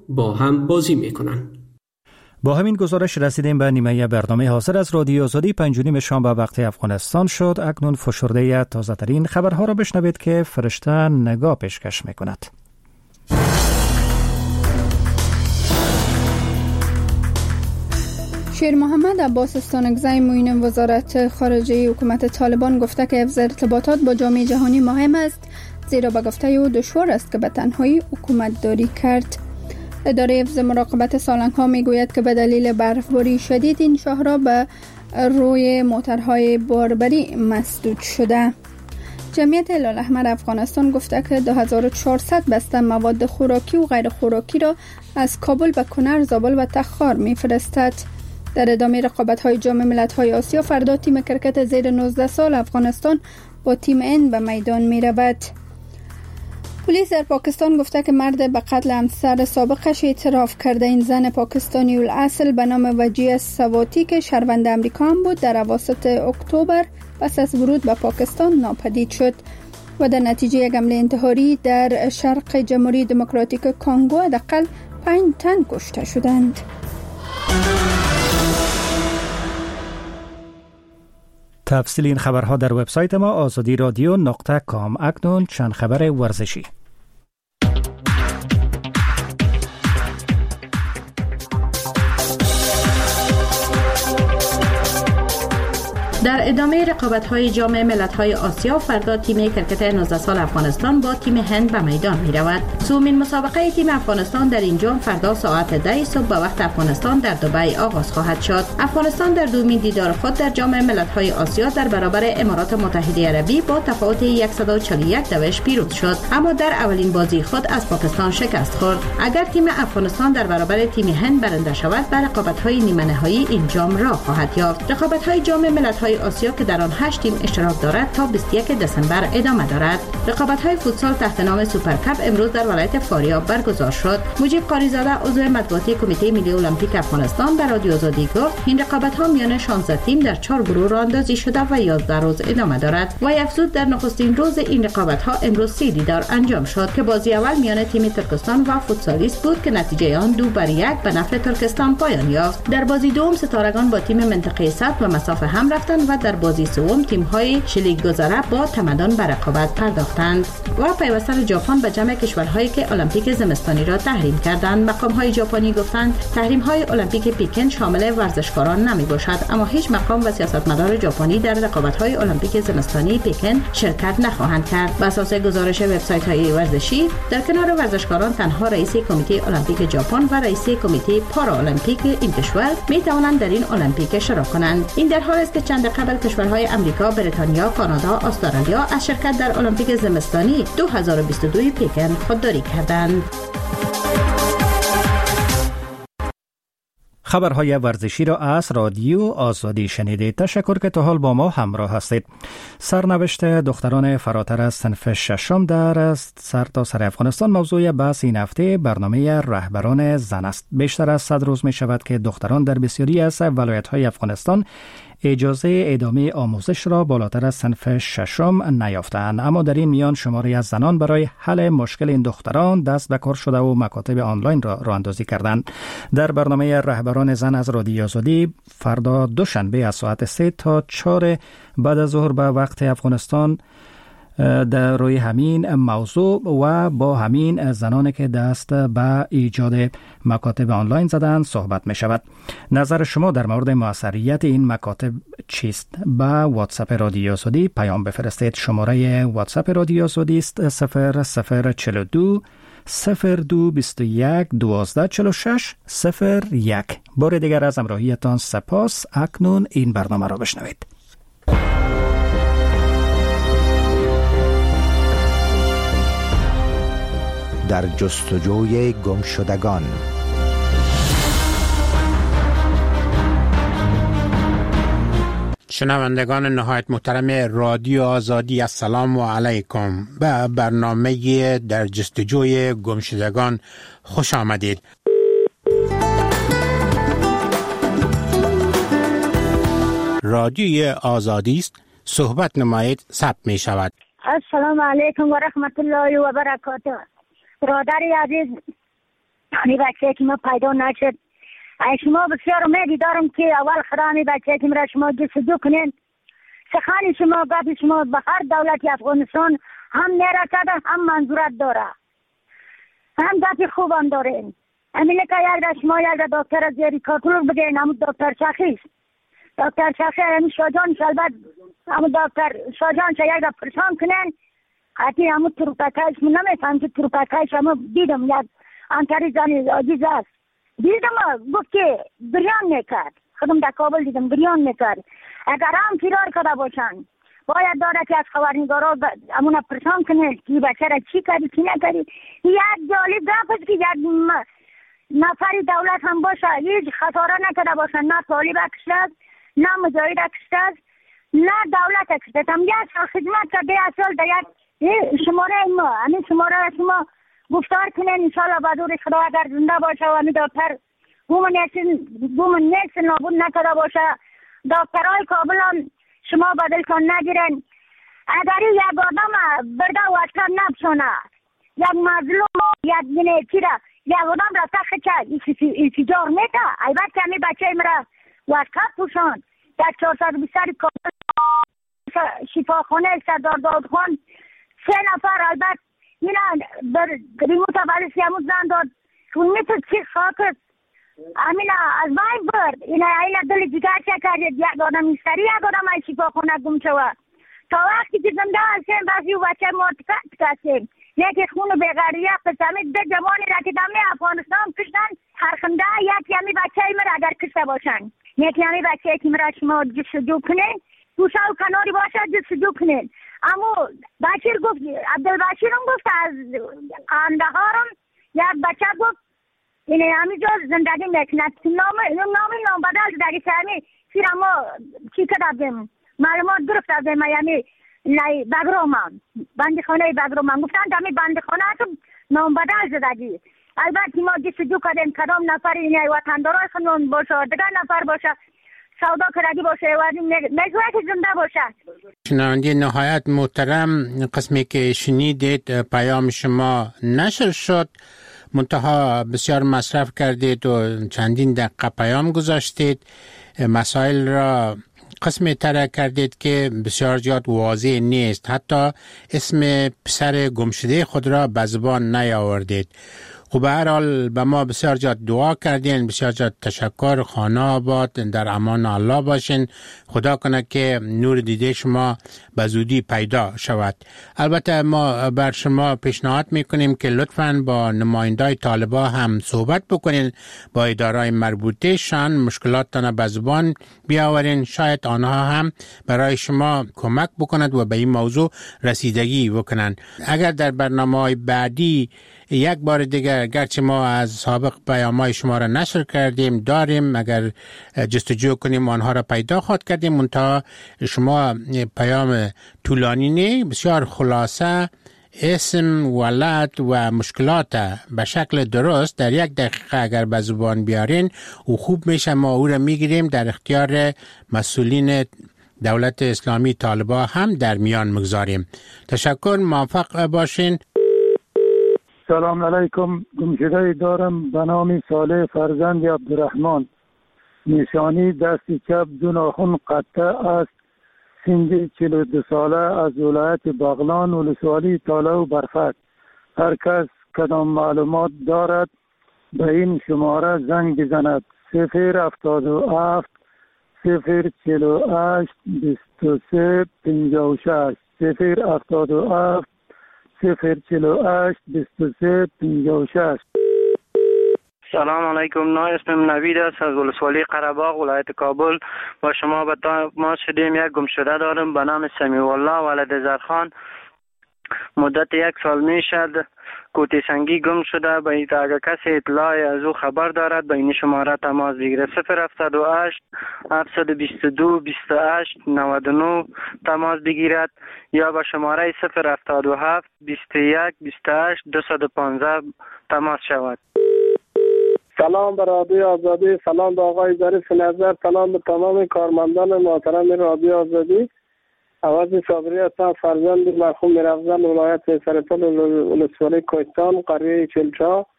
با هم بازی میکنن. با همین گزارش رسیدیم به نیمه برنامه حاصل از رادیو آزادی 5 شام به وقت افغانستان شد. اکنون فشرده تازه ترین خبرها را بشنوید که فرشته نگاه پیشکش میکند. شیر محمد عباس استانکزی معین وزارت خارجه حکومت طالبان گفته که حفظ ارتباطات با جامعه جهانی مهم است، زیرا به گفته او دشوار است که به تنهایی حکومت داری کرد. اداره حفظ مراقبت سالنگ‌ها میگوید که به دلیل برفباری شدید این شاهرا به روی موترهای باربری مسدود شده. جمعیت هلال احمر افغانستان گفته که 2400 بسته مواد خوراکی و غیر خوراکی را از کابل به کنر، زابل و تخار میفرستد. در ادامه رقابت‌های جام ملت‌های آسیا فردا تیم کرکت زیر 19 سال افغانستان با تیم هند به میدان می‌رود. پلیس در پاکستان گفته که مرد به قتل همسر سابقش اعتراف کرده. این زن پاکستانی الاصل به نام وجیه سواتی که شهروند امریکا هم بود، در اواسط اکتبر پس از ورود به پاکستان ناپدید شد و در نتیجه یک حمله انتحاری در شرق جمهوری دموکراتیک کانگو حداقل 5 تن کشته شدند. تفصیل این خبرها در وبسایت ما azadiradio.com. اکنون چند خبر ورزشی. در ادامه رقابت‌های جام ملت‌های آسیا فردا تیم کرکت 19 سال افغانستان با تیم هند به میدان می‌رود. سومین مسابقه تیم افغانستان در این جام فردا ساعت 10 صبح به وقت افغانستان در دبی آغاز خواهد شد. افغانستان در دومین دیدار خود در جام ملت‌های آسیا در برابر امارات متحده عربی با تفاوت 141 دوش پیروز شد، اما در اولین بازی خود از پاکستان شکست خورد. اگر تیم افغانستان در برابر تیم هند برنده شود، به رقابت‌های نیمه نهایی این جام راه خواهد یافت. رقابت‌های جام ملت‌های آسیا که در آن 8 تیم اشتراک دارد تا 21 دسامبر ادامه دارد. رقابت‌های فوتسال تحت نام سوپرکاپ امروز در ولایت فاریاب برگزار شد. مجیب قاریزاده عضو مطبوعاتی کمیته ملی المپیک افغانستان به رادیو آزادی گفت این رقابت‌ها میان 16 تیم در 4 گروه راه‌اندازی شده و 11 روز ادامه دارد. و افزود در نخستین روز این رقابت‌ها امروز 3 دیدار انجام شد که بازی اول میان تیم ترکستان و فوتسالیست بود که نتیجه آن 2-1 به نفع ترکستان پایان یافت. در بازی دوم ستارگان با تیم منطقه صد و مسافه هم رفتند و در بازی سوم تیم‌های شلیک گذره با تمدن به رقابت پرداختند. و پیوستن ژاپن به جمع کشورهایی که المپیک زمستانی را تحریم کردند. مقام‌های ژاپنی گفتند تحریم‌های المپیک پکن شامل ورزشکاران نمی‌باشد، اما هیچ مقام و سیاستمدار ژاپنی در رقابت‌های المپیک زمستانی پکن شرکت نخواهند کرد. بر اساس گزارش وبسایت‌های ورزشی، در کنار ورزشکاران تنها رئیس کمیته المپیک ژاپن و رئیس کمیته پارالمپیک این کشور می‌توانند در این المپیک اشتراک کنند. این در حالی است که چند قبل کشورهای امریکا، بریتانیا، کانادا، استرالیا از شرکت در المپیک زمستانی 2022 پکن خودداری کردند. خبرهای ورزشی را از رادیو آزادی شنیدید. تشکر که تا حال با ما همراه هستید. سرنوشت دختران فراتر از صنف ششم در سرتاسر افغانستان موضوع بحث این هفته برنامه رهبران زن است. بیشتر از 100 روز می شود که دختران در بسیاری از ولایت‌های افغانستان اجازه ادامه آموزش را بالاتر از صنف ششم نیافتند، اما در این میان شماری از زنان برای حل مشکل این دختران دست به کار شده و مکاتب آنلاین را راه اندازی کردند. در برنامه رهبران زن از رادیو آزادی فردا دوشنبه از ساعت 3 تا 4 بعد از ظهر به وقت افغانستان در روی همین موضوع و با همین زنانی که دست به ایجاد مکاتب آنلاین زدن صحبت می شود. نظر شما در مورد موثریت این مکاتب چیست؟ با واتساپ رادیو آزادی پیام بفرستید. شماره واتساپ رادیو آزادی است 0042 0221 1246 01. بار دیگر از همراهیتان سپاس. اکنون این برنامه را بشنوید. در جستجوی گمشدگان. شنوندگان نهایت محترم رادیو آزادی، السلام علیکم. به برنامه در جستجوی گمشدگان خوش آمدید. رادیوی آزادی است، صحبت نمایید، ثبت می شود. السلام علیکم و رحمت الله و برکاته. برادر عزیز یعنی بچه که ما پیدا نشد. شما بسیار امیدی دارم که اول خدا می بچه که مرا شما جستجو کنین. سخن شما گفت شما به هر دولتی افغانستان هم میرسد هم منظورت داره، هم گفت خوبم دارین. امینه که یک شما یک دکتر از زیری کارتولوگ بگین، هم دکتر شخیص دکتر شخصی همین شاجان شلبت هم دکتر شاجان شا یک پرسان کنین. حتی همون تروپکایش من نمیفهم که تروپکایش همون دیدم یک انتری زنی عزیز است، دیدم گفت که بریان میکرد، خودم در کابل دیدم بریان میکرد. اگر هم فرار کرده باشن باید داره که از خبرنگارا همون پرسان کنه که بچه را چی کردی چی نکردی. یک جالب گفت است که یک نفری دولت هم باشه هیچ خساره نکرده باشن، نه طالب کشته است نه مجاهد کشته است نه دولت کشته است. هم یک سال خدمت کرده، یک سال در یک شماره ما همین شماره شما گفتار کنین انشاءالله بدور خدا اگر زنده باشه و همین دکتر بومن نیست نابود نکرده باشه. دکترهای کابل هم شما بدل کن نگیرن. اگر یک آدم برده واسکر نبسونه، یک مظلوم یک دینه را یک آدم را تخت انفجار میده، ایبت که همین بچه مرا واسکر پوشان در 420 کابل شفاخانه سردار داود خان 3 نفر البته اینا در ریموت والسی همون زن داد شون میتو چی خاکت امین از بین برد. اینا دل جگر چه کردید یک آدم ایستری یک آدم های شفاخانه گم شود. تا وقتی که زنده هستیم بسی و بچه مرتفت کسیم یکی خون بغیریه قسمی ده جوانی را که دمی افغانستان کشتن هرخنده یکی همی بچه ای مرا اگر کشته باشن، یکی همی بچه ای که مرا شما جستجو کنین گوشه و کناری باشه جستجو کنین. اما بشیر گفت عبدالبشیر هم گفت از قندهارم یک بچه گفت اینه همی جا زندگی میکند نام بدل زندگی که همی سیر اما چی کردیم معلومات گرفت از یعنی نه بگرومان بندخانه بگرومان گفتن دمی بندخانه هم نام بدل زندگی. البته ما جستجو کردیم کدام نفر اینه وطندارای خنون باشه دیگر نفر باشه سودا کردی باشه و مجموعه که زنده باشه. شنونده نهایت محترم، قسمی که شنیدید پیام شما نشر شد، منتها بسیار مصرف کردید و چندین دقیقه پیام گذاشتید، مسائل را قسمی طرح کردید که بسیار زیاد واضح نیست، حتی اسم پسر گمشده خود را به زبان نیاوردید. خب به هر حال به ما بسیار زیاد دعا کردین، بسیار زیاد تشکر. خانه آباد، در امان الله باشین. خدا کنه که نور دیده شما به زودی پیدا شود. البته ما بر شما پیشنهاد میکنیم که لطفاً با نمایندای طالبا هم صحبت بکنین، با ادارای مربوطه شان مشکلاتتان به زبان بیاورین، شاید آنها هم برای شما کمک بکند و به این موضوع رسیدگی بکنند. اگر در برنامه‌های بعدی یک بار دیگر گرچه ما از سابق پیام‌های شما را نشر کردیم داریم، اگر جستجو کنیم آنها را پیدا خواهد کردیم، منتها شما پیام طولانی نه، بسیار خلاصه اسم ولد و مشکلات به شکل درست در 1 دقیقه اگر به زبان بیارین و خوب میشه ما او را میگیریم در اختیار مسئولین دولت اسلامی طالبا هم در میان مگذاریم. تشکر، موفق باشین. سلام علیکم. گمشده دارم به نام صالح فرزند عبدالرحمن، نشانی دست چپ 2 ناخن قطع است، سن 42 ساله، از ولایت بغلان، ولسوالی تاله و برفک. هر کس کدام معلومات دارد به این شماره زنگ بزند: 077 048 23 56 077 048 23 56. سلام علیکم. اسمم نوید است از ولسوالی قره‌باغ ولایت کابل. با شما به تماس شدیم. یک گمشده دارم به نام سمیع الله ولد زرخان. مدت 1 سال می شد کوتی سنگی گم شده. به اگر کسی اطلاع از او خبر دارد به این شماره تماس بگیره: 078 722 28 99 تماس بگیرد یا به شماره 077 21 28 215 تماس شود. سلام به رادیو آزادی، سلام به آقای ظریف نظر، سلام به تمام کارمندان محترم رادیو آزادی. عوض صابری هستم، فرزند مرحوم میرافزل ولایت سرپل ولسوالی کوهستان قریه چلچا.